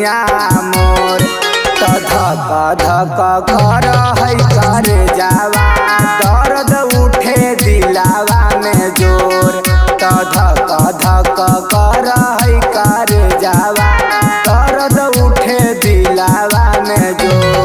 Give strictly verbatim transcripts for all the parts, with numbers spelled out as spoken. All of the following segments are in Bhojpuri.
धनिया मोर त धक धक कर है कर जावा दर्द उठे दिलावा में जोर त धक धक कर है कर जावा दर्द उठे दिलावा में जोर।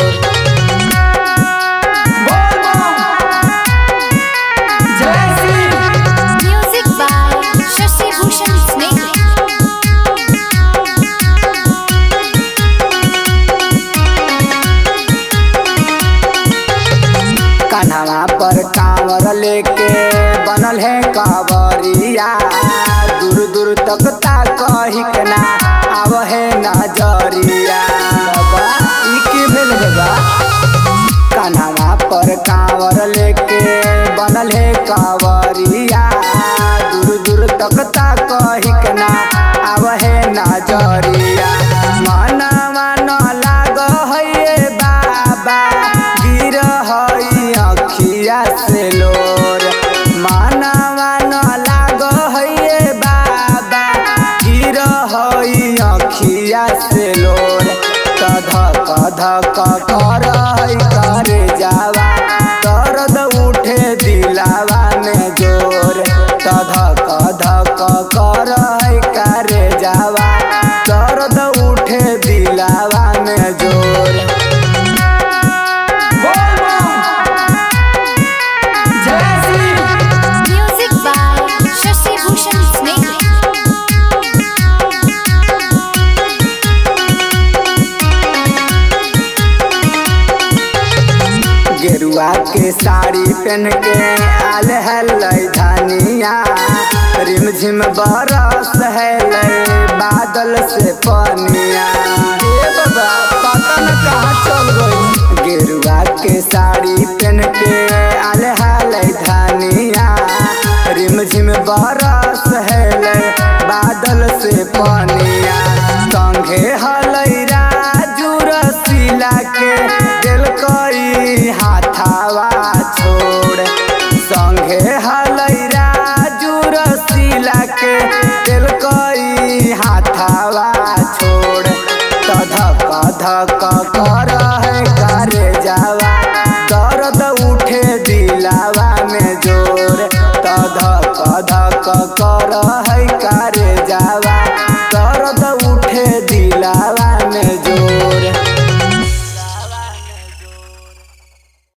कन्हवा पर कांवर लेके बनल है कांवरिया दूर दूर तक ताकही के ना आव है नजरिया कन्हवा पर कांवर लेके बनल है कांवरिया दूर दूर तक ताकही के ना आव है नजरिया मनवा न लाग है बाबा गिर है अखिया से लोर मनवा न लाग है बाबा गिर है अखिया से लोर त धक धक कर कर जावा दर्द उठे दिलावा में जोर त धक धक कर कर जावा दर्द उठे दिलावा में जोर। गेरुआ के साड़ी पहन के आल है धनिया रिमझिम बरस है बादल से पनिया पता न कहाँ चल गई। गेरुआ के साड़ी पहन के आल है धनिया रिमझिम बरस है बादल से पनिया संगे हलई राजू रसीला के दिल कई हाथावा छोड़ संगे हलई राजू रसीला के दिल कई हाथावा छोड़ त धक धक कर